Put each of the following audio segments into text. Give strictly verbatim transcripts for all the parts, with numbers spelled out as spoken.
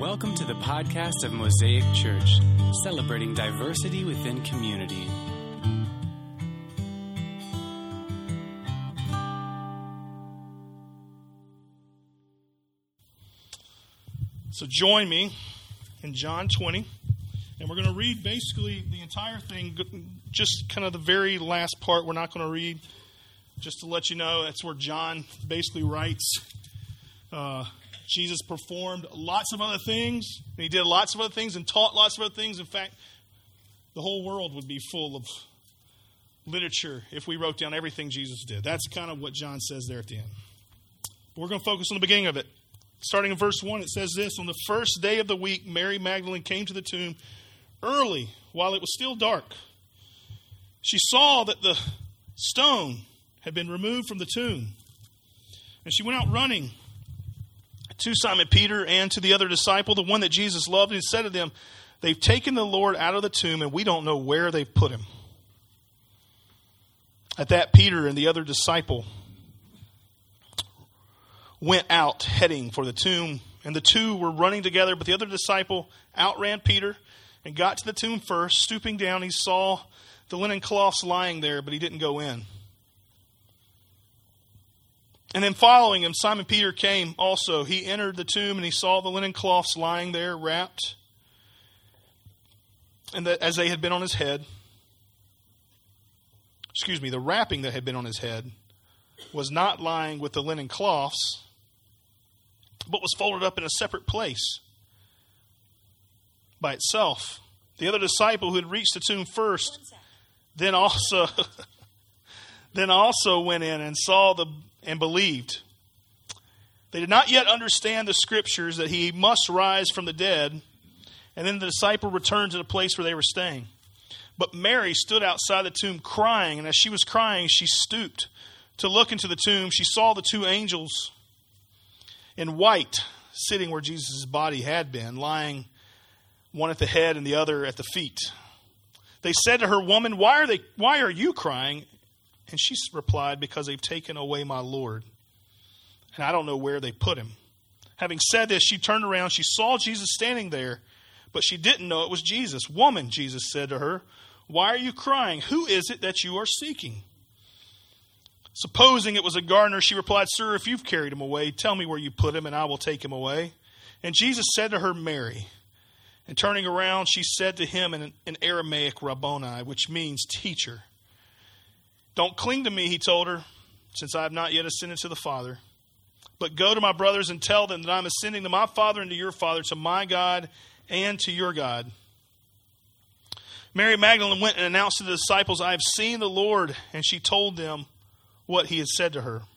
Welcome to the podcast of Mosaic Church, celebrating diversity within community. So join me in John twenty, and we're going to read basically the entire thing, just kind of the very last part we're not going to read, just to let you know that's where John basically writes. Uh, Jesus performed lots of other things, and he did lots of other things and taught lots of other things. In fact, the whole world would be full of literature if we wrote down everything Jesus did. That's kind of what John says there at the end. But we're going to focus on the beginning of it. Starting in verse one, it says this: On the first day of the week, Mary Magdalene came to the tomb early while it was still dark. She saw that the stone had been removed from the tomb, and she went out running to Simon Peter and to the other disciple, the one that Jesus loved, and said to them, "They've taken the Lord out of the tomb, and we don't know where they've put him." At that, Peter and the other disciple went out heading for the tomb, and the two were running together, but the other disciple outran Peter and got to the tomb first. Stooping down, he saw the linen cloths lying there, but he didn't go in. And then following him, Simon Peter came also. He entered the tomb, and he saw the linen cloths lying there, wrapped, and that as they had been on his head. Excuse me, the wrapping that had been on his head was not lying with the linen cloths, but was folded up in a separate place by itself. The other disciple who had reached the tomb first, then also, then also went in and saw the and believed. They did not yet understand the scriptures that he must rise from the dead. And then the disciple returned to the place where they were staying. But Mary stood outside the tomb crying, and as she was crying, she stooped to look into the tomb. She saw the two angels in white sitting where Jesus' body had been, lying one at the head and the other at the feet. They said to her, "Woman, why are they why are you crying?" And she replied, "Because they've taken away my Lord, and I don't know where they put him." Having said this, she turned around. She saw Jesus standing there, but she didn't know it was Jesus. "Woman," Jesus said to her, "why are you crying? Who is it that you are seeking?" Supposing it was a gardener, she replied, "Sir, if you've carried him away, tell me where you put him, and I will take him away." And Jesus said to her, "Mary." And turning around, she said to him in, in Aramaic, "Rabboni," which means teacher. "Don't cling to me," he told her, "since I have not yet ascended to the Father. But go to my brothers and tell them that I'm ascending to my Father and to your Father, to my God and to your God." Mary Magdalene went and announced to the disciples, "I have seen the Lord," and she told them what he had said to her.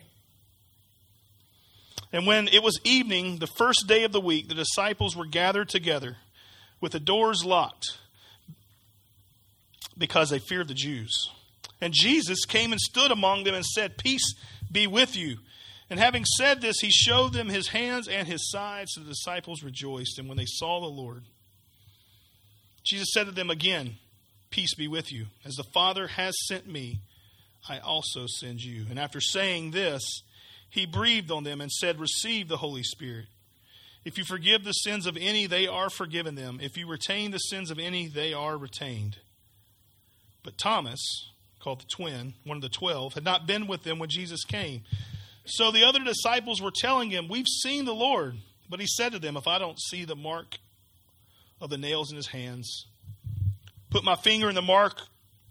And when it was evening, the first day of the week, the disciples were gathered together with the doors locked because they feared the Jews. And Jesus came and stood among them and said, "Peace be with you." And having said this, he showed them his hands and his side. So the disciples rejoiced. And when they saw the Lord, Jesus said to them again, "Peace be with you. As the Father has sent me, I also send you." And after saying this, he breathed on them and said, "Receive the Holy Spirit. If you forgive the sins of any, they are forgiven them. If you retain the sins of any, they are retained." But Thomas, called the twin, one of the twelve, had not been with them when Jesus came. So the other disciples were telling him, "We've seen the Lord." But he said to them, "If I don't see the mark of the nails in his hands, put my finger in the mark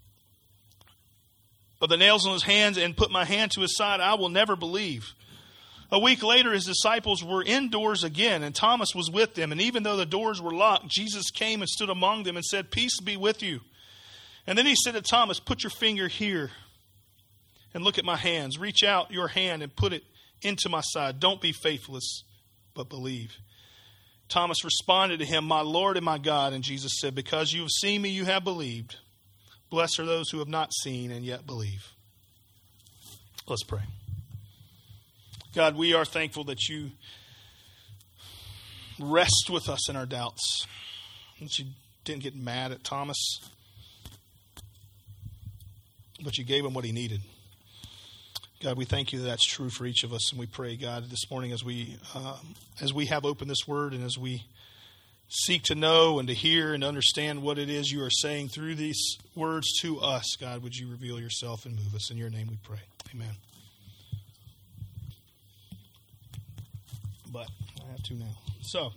of the nails on his hands, and put my hand to his side, I will never believe." A week later, his disciples were indoors again, and Thomas was with them. And even though the doors were locked, Jesus came and stood among them and said, "Peace be with you." And then he said to Thomas, "Put your finger here and look at my hands. Reach out your hand and put it into my side. Don't be faithless, but believe." Thomas responded to him, "My Lord and my God." And Jesus said, "Because you have seen me, you have believed. Blessed are those who have not seen and yet believe." Let's pray. God, we are thankful that you rest with us in our doubts, that you didn't get mad at Thomas, but you gave him what he needed. God, we thank you that that's true for each of us, and we pray, God, this morning as we um, as we have opened this word and as we seek to know and to hear and to understand what it is you are saying through these words to us, God, would you reveal yourself and move us? In your name we pray. Amen. But I have to now. So,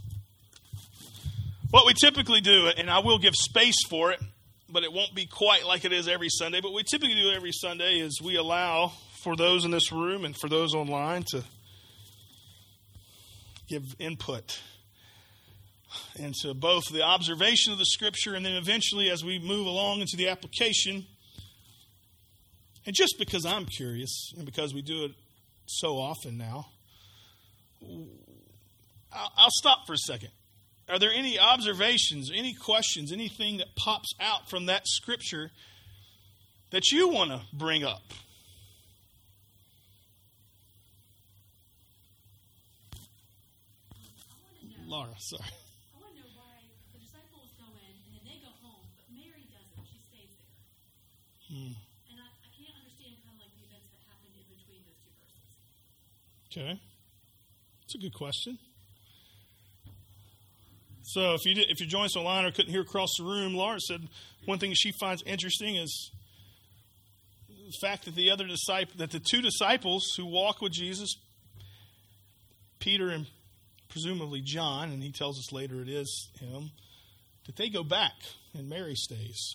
what we typically do, and I will give space for it, but it won't be quite like it is every Sunday, but what we typically do every Sunday is we allow for those in this room and for those online to give input into both the observation of the Scripture and then eventually as we move along into the application. And just because I'm curious and because we do it so often now, I'll stop for a second. Are there any observations, any questions, anything that pops out from that Scripture that you want to bring up? Laura, sorry. I want to know why the disciples go in and then they go home, but Mary doesn't. She stays there. Hmm. And I, I can't understand kind of like the events that happened in between those two verses. Okay. That's a good question. So if you did, if you joined us online or couldn't hear across the room, Laura said one thing she finds interesting is the fact that the other disciple, that the two disciples who walk with Jesus, Peter and presumably John, and he tells us later it is him, that they go back and Mary stays.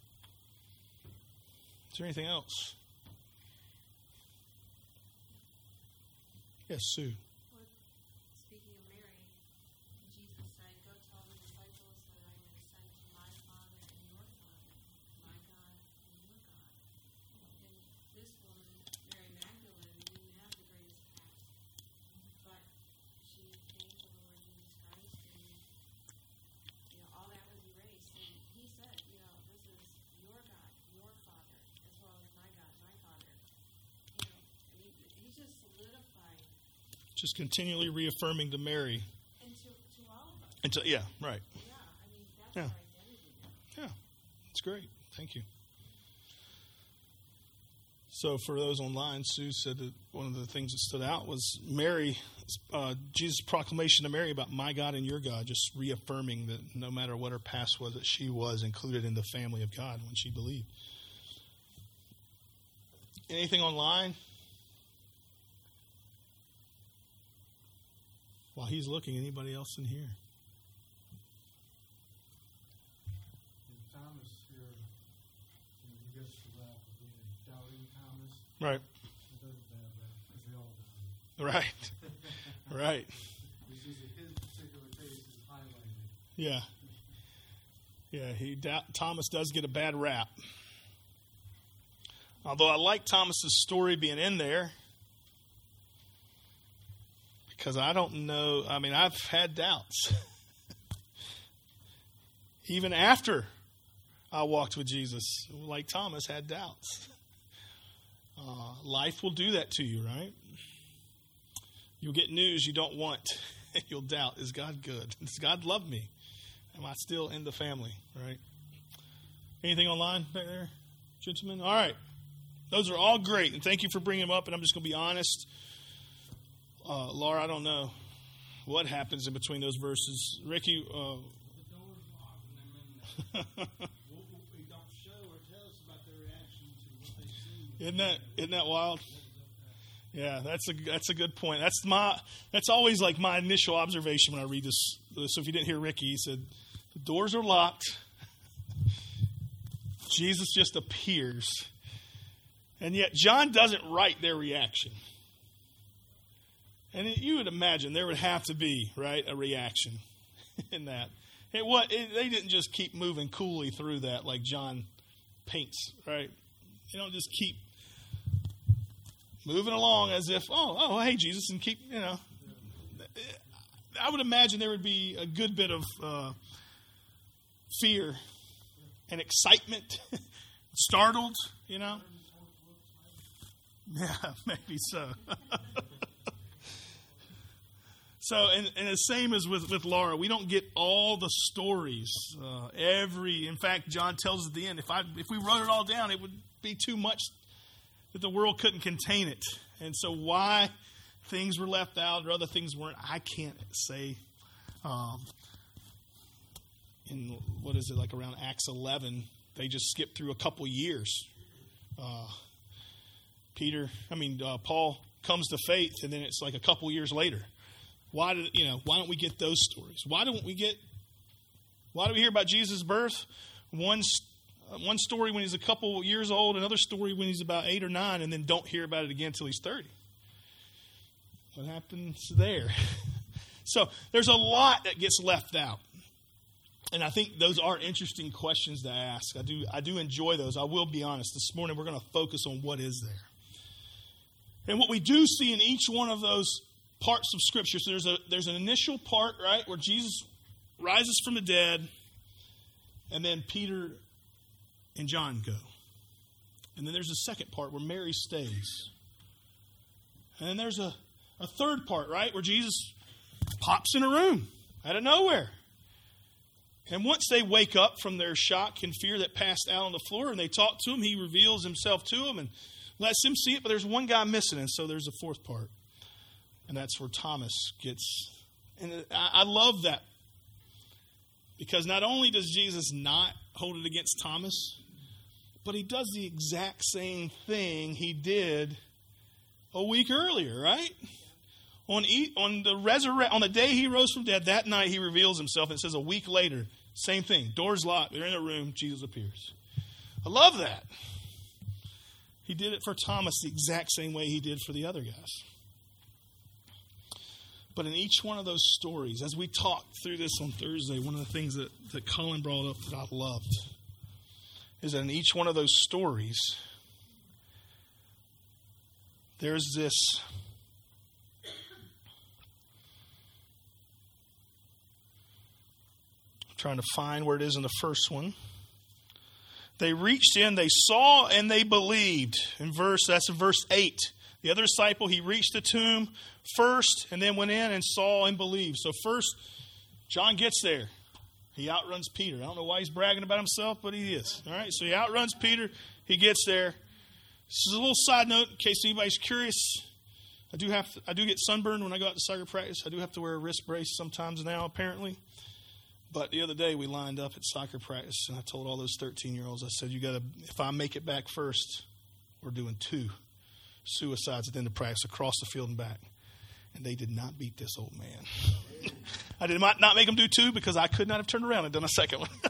Is there anything else? Yes, Sue. Well, speaking of Mary, Jesus said, "Go tell the disciples that I am sent to my Father and your Father, my God and your God." And this woman, Mary Magdalene, didn't have the greatest past, but she came to the Lord Jesus Christ, and you know all that was erased. And he said, "You know, this is your God, your Father, as well as my God, my Father." You know, and he, he's just solidifying. Just continually reaffirming to Mary. And to, to all of us. And to, yeah, right. Yeah, I mean, that's Yeah. our identity now. Yeah, that's great. Thank you. So for those online, Sue said that one of the things that stood out was Mary, uh, Jesus' proclamation to Mary about my God and your God, just reaffirming that no matter what her past was, that she was included in the family of God when she believed. Anything online? While he's looking, anybody else in here? Thomas here, you know, he gets the rap of being doubting Thomas. Right. He doesn't have that because they all doubt. Right. Right. It's just that his particular case is highlighted. Yeah. Yeah, he doubt, Thomas does get a bad rap. Although I like Thomas's story being in there, because I don't know, I mean, I've had doubts. Even after I walked with Jesus, like Thomas had doubts. Uh, life will do that to you, right? You'll get news you don't want. You'll doubt, is God good? Does God love me? Am I still in the family, right? Anything online back there, gentlemen? All right. Those are all great, and thank you for bringing them up, and I'm just going to be honest. Uh, Laura, I don't know what happens in between those verses. Ricky, uh, The door's locked and they're in there. What we don't show or tell us about their reaction to what they see. isn't that isn't that wild? Yeah, that's a that's a good point. That's my that's always like my initial observation when I read this. So if you didn't hear Ricky, he said the doors are locked. Jesus just appears, and yet John doesn't write their reaction. And you would imagine there would have to be, right, a reaction in that. It, what, it, they didn't just keep moving coolly through that like John paints, right? They don't just keep moving along as if, oh, oh, hey, Jesus, and keep, you know. I would imagine there would be a good bit of uh, fear and excitement, startled, you know. Yeah, maybe so. So, and, and the same as with, with Laura, we don't get all the stories. Uh, every, in fact, John tells us at the end, if I if we wrote it all down, it would be too much that the world couldn't contain it. And so why things were left out or other things weren't, I can't say. Um, in, what is it, like around Acts eleven, they just skipped through a couple years. Uh, Peter, I mean, uh, Paul comes to faith, and then it's like a couple years later. Why did you know? Why don't we get those stories? Why don't we get? Why do we hear about Jesus' birth? One one story when he's a couple years old, another story when he's about eight or nine, and then don't hear about it again until he's thirty. What happens there? So there's a lot that gets left out, and I think those are interesting questions to ask. I do I do enjoy those. I will be honest. This morning we're going to focus on what is there, and what we do see in each one of those parts of Scripture. So there's a there's an initial part, right, where Jesus rises from the dead, and then Peter and John go. And then there's a second part where Mary stays. And then there's a, a third part, right, where Jesus pops in a room out of nowhere. And once they wake up from their shock and fear that passed out on the floor and they talk to him, he reveals himself to them and lets them see it. But there's one guy missing, and so there's a fourth part. And that's where Thomas gets, and I, I love that. Because not only does Jesus not hold it against Thomas, but he does the exact same thing he did a week earlier, right? On e- on the resurre- on the day he rose from dead, that night he reveals himself. And it says a week later, same thing. Doors locked. They're in a room. Jesus appears. I love that. He did it for Thomas the exact same way he did for the other guys. But in each one of those stories, as we talked through this on Thursday, one of the things that, that Colin brought up that I loved is that in each one of those stories, there's this I'm trying to find where it is in the first one. They reached in, they saw, and they believed. In verse, that's in verse eight. The other disciple, he reached the tomb first and then went in and saw and believed. So first, John gets there. He outruns Peter. I don't know why he's bragging about himself, but he is. All right, so he outruns Peter. He gets there. This is a little side note in case anybody's curious. I do have to, I do get sunburned when I go out to soccer practice. I do have to wear a wrist brace sometimes now, apparently. But the other day we lined up at soccer practice, and I told all those thirteen-year-olds, I said, "You got to. If I make it back first, we're doing two suicides at the end of practice across the field and back." And they did not beat this old man. I did not, not make them do two because I could not have turned around and done a second one.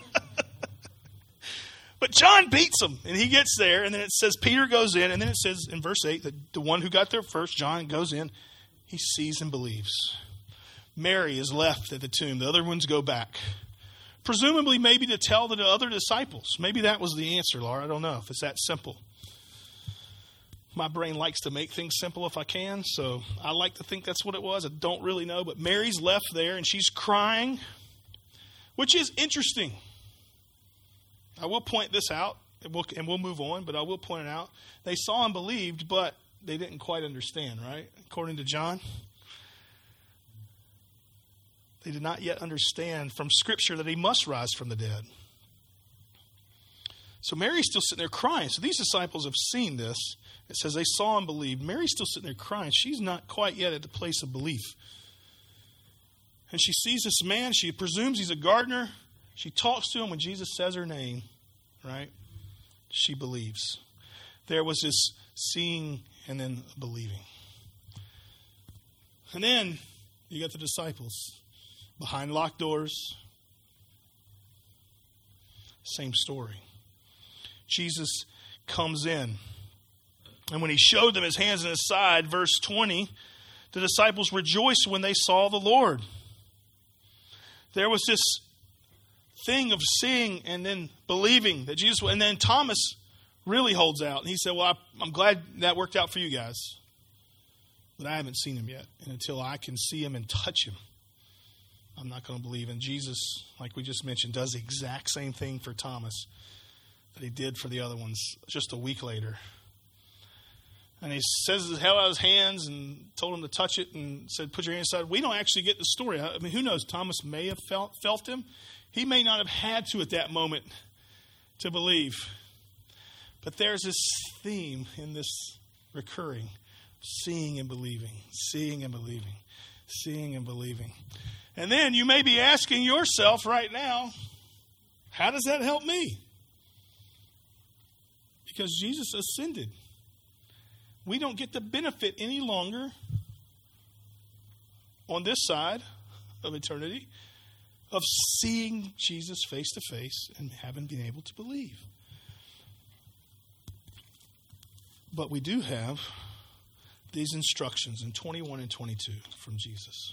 But John beats him, and he gets there, and then it says Peter goes in, and then it says in verse eight that the one who got there first, John, goes in. He sees and believes. Mary is left at the tomb. The other ones go back. Presumably maybe to tell the other disciples. Maybe that was the answer, Laura. I don't know if it's that simple. My brain likes to make things simple if I can, so I like to think that's what it was. I don't really know, but Mary's left there, and she's crying, which is interesting. I will point this out, and we'll, and we'll move on, but I will point it out. They saw and believed, but they didn't quite understand, right? According to John, they did not yet understand from Scripture that he must rise from the dead. So Mary's still sitting there crying. So these disciples have seen this. It says they saw and believed. Mary's still sitting there crying. She's not quite yet at the place of belief. And she sees this man. She presumes he's a gardener. She talks to him when Jesus says her name, right? She believes. There was this seeing and then believing. And then you got the disciples behind locked doors. Same story. Jesus comes in. And when he showed them his hands and his side, verse twenty, the disciples rejoiced when they saw the Lord. There was this thing of seeing and then believing that Jesus, and then Thomas really holds out. And he said, well, I, I'm glad that worked out for you guys. But I haven't seen him yet. And until I can see him and touch him, I'm not going to believe. And Jesus, like we just mentioned, does the exact same thing for Thomas that he did for the other ones just a week later. And he says his held out his hands and told him to touch it and said, put your hand inside. We don't actually get the story. I mean, who knows? Thomas may have felt, felt him. He may not have had to at that moment to believe. But there's this theme in this recurring, seeing and believing, seeing and believing, seeing and believing. And then you may be asking yourself right now, how does that help me? Because Jesus ascended. We don't get the benefit any longer on this side of eternity of seeing Jesus face to face and having been able to believe. But we do have these instructions in twenty-one and twenty-two from Jesus.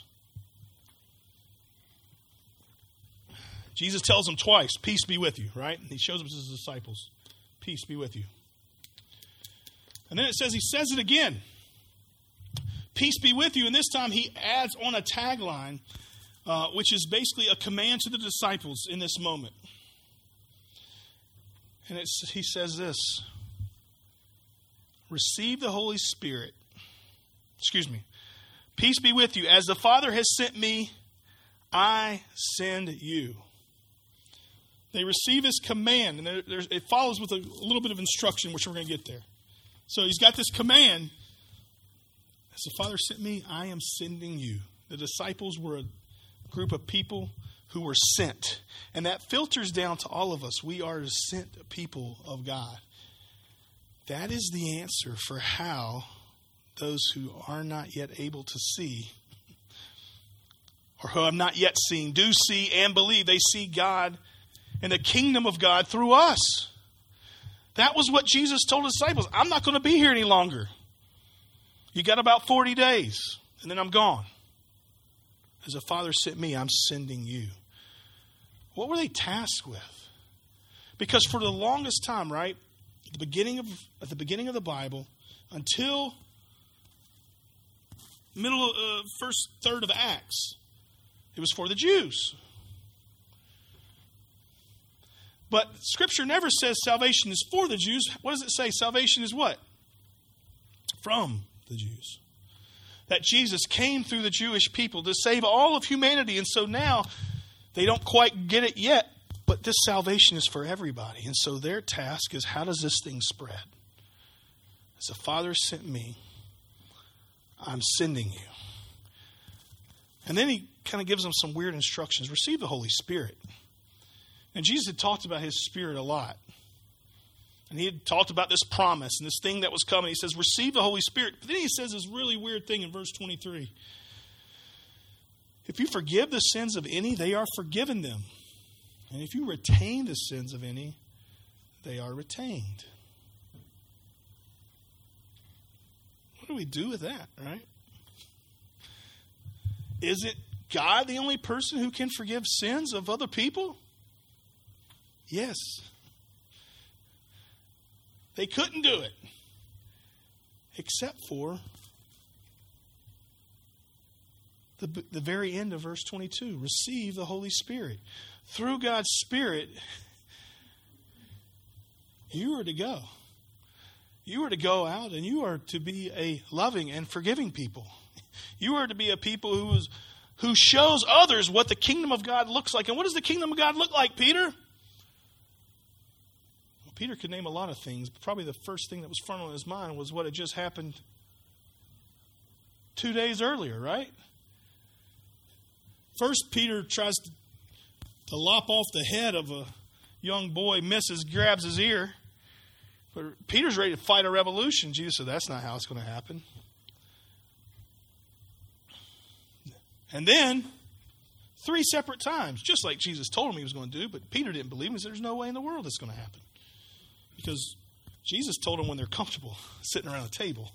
Jesus tells them twice, peace be with you, right? And he shows them to his disciples, peace be with you. And then it says, he says it again, peace be with you. And this time he adds on a tagline, uh, which is basically a command to the disciples in this moment. And it's, he says this, receive the Holy Spirit. Excuse me. Peace be with you. As the Father has sent me, I send you. They receive his command, and there, there's, it follows with a little bit of instruction, which we're going to get there. So he's got this command. As the Father sent me, I am sending you. The disciples were a group of people who were sent. And that filters down to all of us. We are the sent people of God. That is the answer for how those who are not yet able to see, or who have not yet seen, do see and believe. They see God and the kingdom of God through us. That was what Jesus told his disciples. I'm not going to be here any longer. You got about forty days, and then I'm gone. As the Father sent me, I'm sending you. What were they tasked with? Because for the longest time, right, at the beginning of at the beginning of the Bible, until middle of uh, first third of Acts, it was for the Jews. But Scripture never says salvation is for the Jews. What does it say? Salvation is what? From the Jews. That Jesus came through the Jewish people to save all of humanity. And so now they don't quite get it yet, but this salvation is for everybody. And so their task is, how does this thing spread? As the Father sent me, I'm sending you. And then he kind of gives them some weird instructions. Receive the Holy Spirit. And Jesus had talked about his Spirit a lot. And he had talked about this promise and this thing that was coming. He says, receive the Holy Spirit. But then he says this really weird thing in verse twenty-three. If you forgive the sins of any, they are forgiven them. And if you retain the sins of any, they are retained. What do we do with that, right? Is it God the only person who can forgive sins of other people? Yes. They couldn't do it. Except for the, the very end of verse twenty-two. Receive the Holy Spirit. Through God's Spirit, you are to go. You are to go out and you are to be a loving and forgiving people. You are to be a people who is, who shows others what the kingdom of God looks like. And what does the kingdom of God look like, Peter? Peter could name a lot of things, but probably the first thing that was front on his mind was what had just happened two days earlier, right? First, Peter tries to, to lop off the head of a young boy, misses, grabs his ear. But Peter's ready to fight a revolution. Jesus said, that's not how it's going to happen. And then, three separate times, just like Jesus told him he was going to do, but Peter didn't believe him. He said, there's no way in the world it's going to happen. Because Jesus told them when they're comfortable sitting around a table.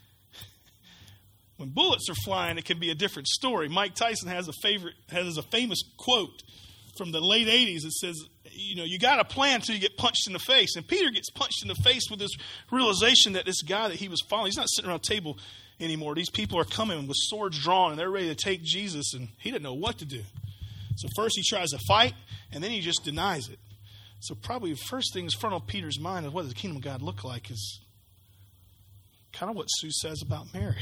When bullets are flying, it can be a different story. Mike Tyson has a favorite has a famous quote from the late eighties that says, you know, you got to plan until you get punched in the face. And Peter gets punched in the face with this realization that this guy that he was following, he's not sitting around a table anymore. These people are coming with swords drawn and they're ready to take Jesus, and he didn't know what to do. So first he tries to fight, and then he just denies it. So probably the first thing that's front on Peter's mind is what does the kingdom of God look like is kind of what Sue says about Mary.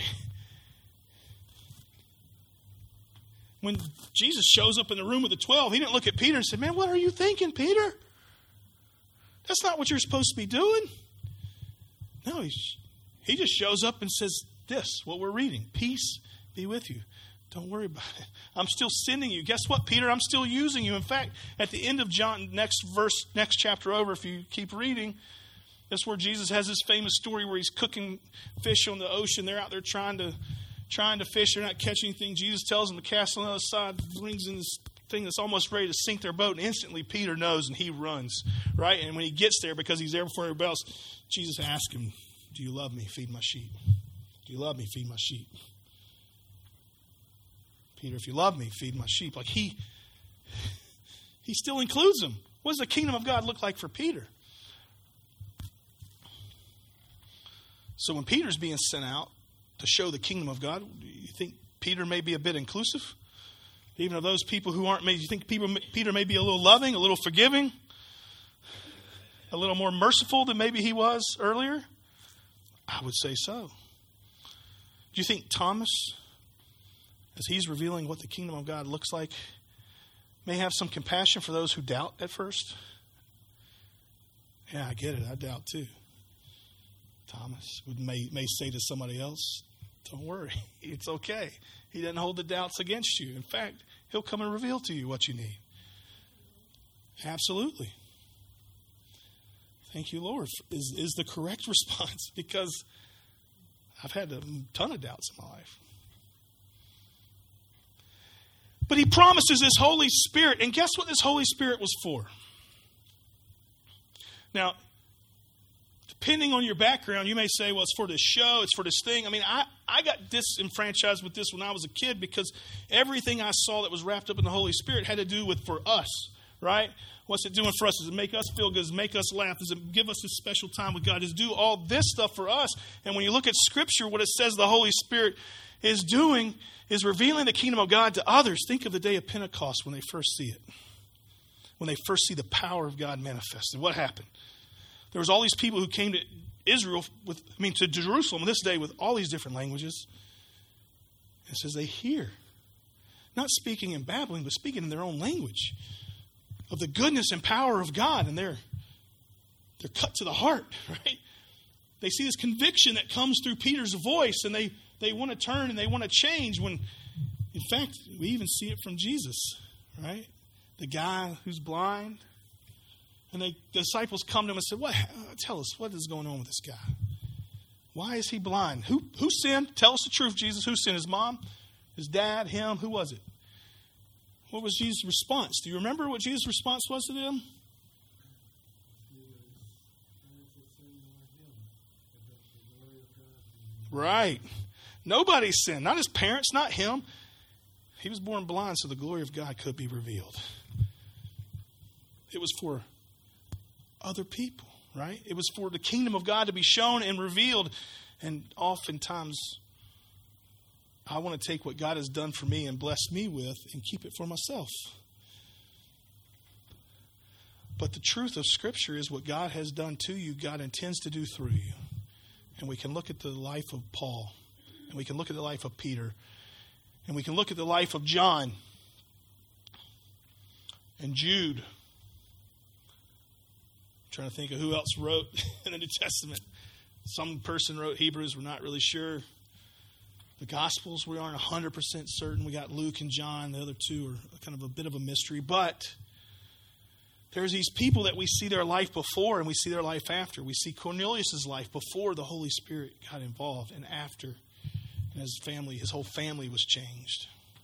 When Jesus shows up in the room with the twelve, he didn't look at Peter and say, man, what are you thinking, Peter? That's not what you're supposed to be doing. No, he's, he just shows up and says this, what we're reading. Peace be with you. Don't worry about it. I'm still sending you. Guess what, Peter? I'm still using you. In fact, at the end of John, next verse, next chapter over, if you keep reading, that's where Jesus has this famous story where he's cooking fish on the ocean. They're out there trying to trying to fish. They're not catching anything. Jesus tells them to cast on the other side, brings in this thing that's almost ready to sink their boat. And instantly Peter knows and he runs, right? And when he gets there, because he's there before everybody else, Jesus asks him, do you love me? Feed my sheep. Do you love me? Feed my sheep. Peter, if you love me, feed my sheep. Like he, he still includes them. What does the kingdom of God look like for Peter? So when Peter's being sent out to show the kingdom of God, do you think Peter may be a bit inclusive? Even of those people who aren't, you think people, Peter may be a little loving, a little forgiving, a little more merciful than maybe he was earlier? I would say so. Do you think Thomas, as he's revealing what the kingdom of God looks like, may have some compassion for those who doubt at first? Yeah, I get it. I doubt too. Thomas would may, may say to somebody else, don't worry, it's okay. He doesn't hold the doubts against you. In fact, he'll come and reveal to you what you need. Absolutely. Thank you, Lord, is, is the correct response, because I've had a ton of doubts in my life. But he promises this Holy Spirit. And guess what this Holy Spirit was for? Now, depending on your background, you may say, well, it's for this show, it's for this thing. I mean, I, I got disenfranchised with this when I was a kid because everything I saw that was wrapped up in the Holy Spirit had to do with for us, right? What's it doing for us? Does it make us feel good? Does it make us laugh? Does it give us a special time with God? Does it do all this stuff for us? And when you look at Scripture, what it says the Holy Spirit is doing is revealing the kingdom of God to others. Think of the day of Pentecost when they first see it. When they first see the power of God manifested. What happened? There was all these people who came to Israel, with, I mean to Jerusalem this day with all these different languages. And it says they hear. Not speaking and babbling, but speaking in their own language. Of the goodness and power of God. And they're, they're cut to the heart, right? They see this conviction that comes through Peter's voice, and they, they want to turn and they want to change when, in fact, we even see it from Jesus, right? The guy who's blind. And they, the disciples come to him and say, "What? Tell us, what is going on with this guy? Why is he blind? Who, who sinned? Tell us the truth, Jesus. Who sinned? His mom? His dad? Him? Who was it?" What was Jesus' response? Do you remember what Jesus' response was to them? Right. Nobody sinned. Not his parents, not him. He was born blind so the glory of God could be revealed. It was for other people, right? It was for the kingdom of God to be shown and revealed. And oftentimes, I want to take what God has done for me and blessed me with and keep it for myself. But the truth of Scripture is what God has done to you, God intends to do through you. And we can look at the life of Paul. And we can look at the life of Peter. And we can look at the life of John. And Jude. I'm trying to think of who else wrote in the New Testament. Some person wrote Hebrews. We're not really sure. The Gospels, we aren't one hundred percent certain. We got Luke and John. The other two are kind of a bit of a mystery. But there's these people that we see their life before and we see their life after. We see Cornelius' life before the Holy Spirit got involved and after. And his family, his whole family was changed.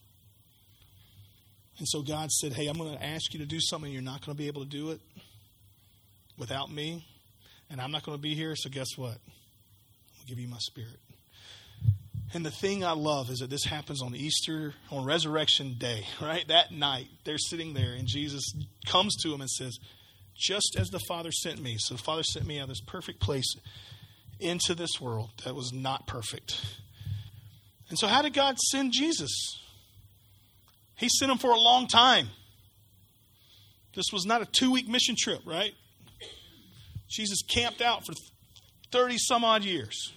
And so God said, hey, I'm going to ask you to do something. You're not going to be able to do it without me. And I'm not going to be here. So guess what? I'll give you my Spirit. And the thing I love is that this happens on Easter, on Resurrection Day, right? That night, they're sitting there and Jesus comes to them and says, just as the Father sent me. So the Father sent me out of this perfect place into this world that was not perfect. And so how did God send Jesus? He sent him for a long time. This was not a two-week mission trip, right? Jesus camped out for thirty some odd years.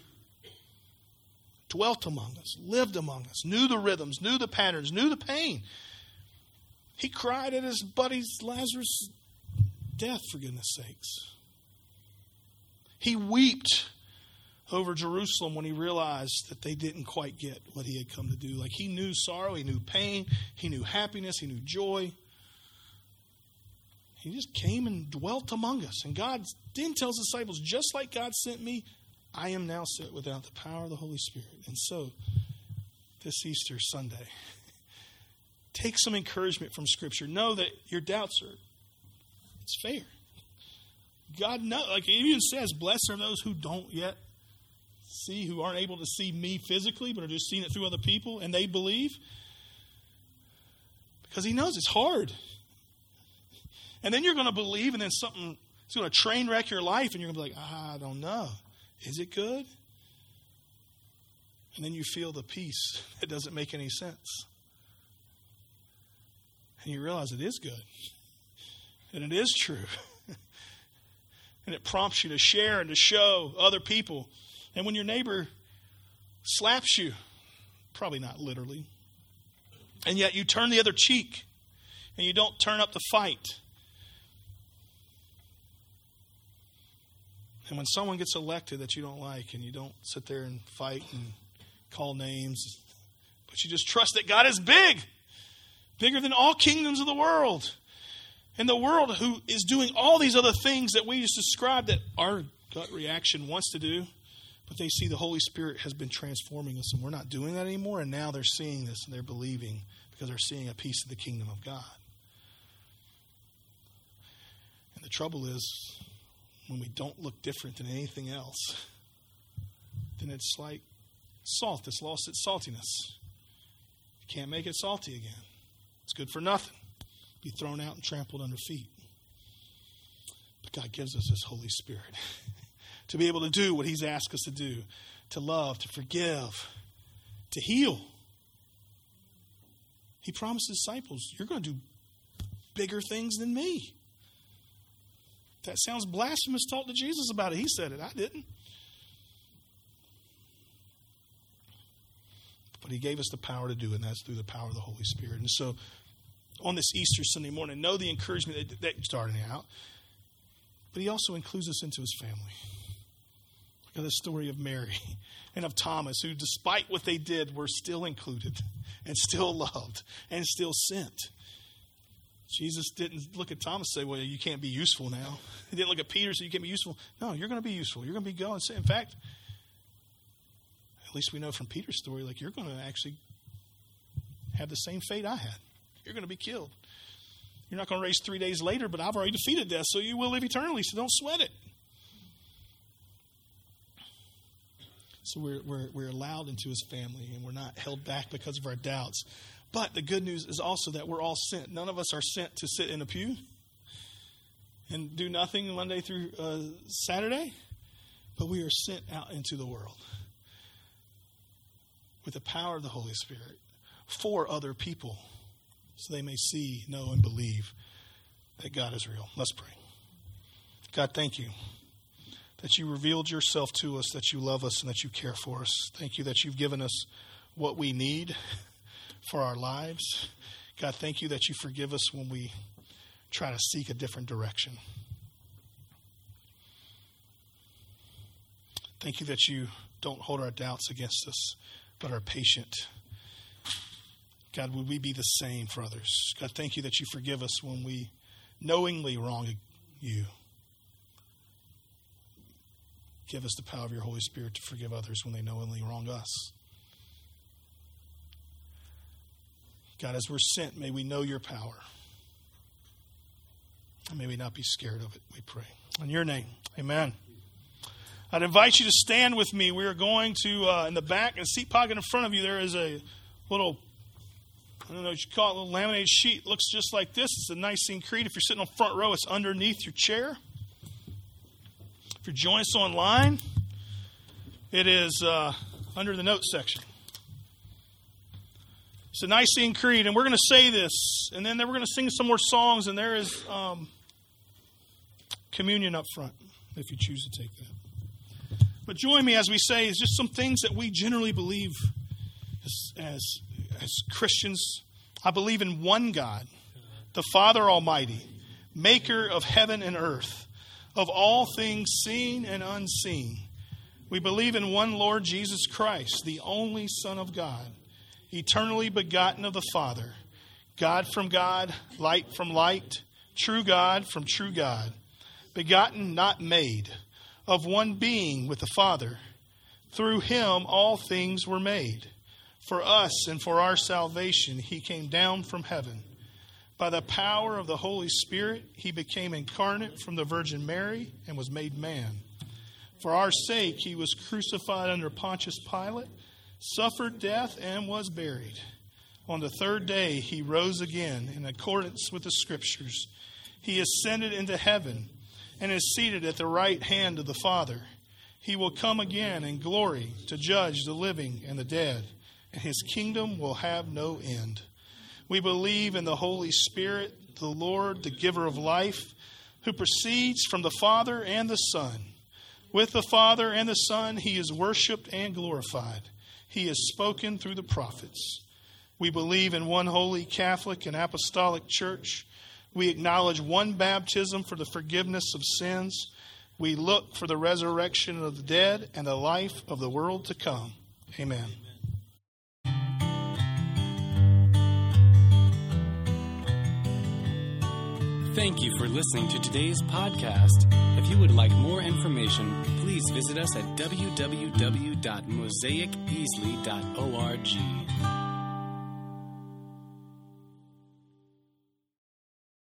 Dwelt among us, lived among us, knew the rhythms, knew the patterns, knew the pain. He cried at his buddy's Lazarus' death, for goodness sakes. He wept over Jerusalem when he realized that they didn't quite get what he had come to do. Like, he knew sorrow, he knew pain, he knew happiness, he knew joy. He just came and dwelt among us. And God then tells his disciples, just like God sent me, I am now sent without the power of the Holy Spirit. And so, this Easter Sunday, take some encouragement from Scripture. Know that your doubts are, it's fair. God knows, like it even says, blessed are those who don't yet see, who aren't able to see me physically, but are just seeing it through other people, and they believe. Because he knows it's hard. And then you're going to believe, and then something is going to train wreck your life, and you're going to be like, ah, I don't know. Is it good? And then you feel the peace that doesn't make any sense. And you realize it is good. And it is true. And it prompts you to share and to show other people. And when your neighbor slaps you, probably not literally, and yet you turn the other cheek and you don't turn up the fight. And when someone gets elected that you don't like and you don't sit there and fight and call names, but you just trust that God is big, bigger than all kingdoms of the world. And the world who is doing all these other things that we just described that our gut reaction wants to do, but they see the Holy Spirit has been transforming us and we're not doing that anymore. And now they're seeing this and they're believing because they're seeing a piece of the kingdom of God. And the trouble is, when we don't look different than anything else, then it's like salt that's lost its saltiness. You can't make it salty again. It's good for nothing. Be thrown out and trampled under feet. But God gives us His Holy Spirit to be able to do what He's asked us to do, to love, to forgive, to heal. He promised His disciples, you're going to do bigger things than me. That sounds blasphemous. Talk to Jesus about it. He said it. I didn't. But He gave us the power to do it, and that's through the power of the Holy Spirit. And so, on this Easter Sunday morning, know the encouragement that, that you're starting out. But He also includes us into His family. Look at the story of Mary and of Thomas, who, despite what they did, were still included and still loved and still sent. Jesus didn't look at Thomas and say, well, you can't be useful now. He didn't look at Peter and say, you can't be useful. No, you're going to be useful. You're going to be going. In fact, at least we know from Peter's story, like you're going to actually have the same fate I had. You're going to be killed. You're not going to raise three days later, but I've already defeated death, so you will live eternally, so don't sweat it. So we're, we're, we're allowed into His family, and we're not held back because of our doubts. But the good news is also that we're all sent. None of us are sent to sit in a pew and do nothing Monday through uh, Saturday, but we are sent out into the world with the power of the Holy Spirit for other people, so they may see, know, and believe that God is real. Let's pray. God, thank you that you revealed yourself to us, that you love us, and that you care for us. Thank you that you've given us what we need for our lives. God, thank you that you forgive us when we try to seek a different direction. Thank you that you don't hold our doubts against us, but are patient. God, would we be the same for others? God, thank you that you forgive us when we knowingly wrong you. Give us the power of your Holy Spirit to forgive others when they knowingly wrong us. God, as we're sent, may we know your power. And may we not be scared of it, we pray. In your name, amen. I'd invite you to stand with me. We are going to, uh, in the back, in the seat pocket in front of you, there is a little, I don't know what you call it, a little laminated sheet. It looks just like this. It's a Nicene Creed. If you're sitting on front row, it's underneath your chair. If you're joining us online, it is uh, under the notes section. It's a Nicene Creed, and we're going to say this, and then we're going to sing some more songs, and there is um, communion up front, if you choose to take that. But join me as we say, it's just some things that we generally believe as, as, as Christians. I believe in one God, the Father Almighty, maker of heaven and earth, of all things seen and unseen. We believe in one Lord Jesus Christ, the only Son of God, eternally begotten of the Father, God from God, light from light, true God from true God, begotten, not made, of one being with the Father. Through him all things were made. For us and for our salvation he came down from heaven. By the power of the Holy Spirit he became incarnate from the Virgin Mary and was made man. For our sake he was crucified under Pontius Pilate, suffered death, and was buried. On the third day he rose again in accordance with the Scriptures. He ascended into heaven and is seated at the right hand of the Father. He will come again in glory to judge the living and the dead, and his kingdom will have no end. We believe in the Holy Spirit, the Lord, the giver of life, who proceeds from the Father and the Son. With the Father and the Son, he is worshipped and glorified. He has spoken through the prophets. We believe in one holy Catholic and apostolic church. We acknowledge one baptism for the forgiveness of sins. We look for the resurrection of the dead and the life of the world to come. Amen. Thank you for listening to today's podcast. If you would like more information, please visit us at w w w dot mosaic easley dot org.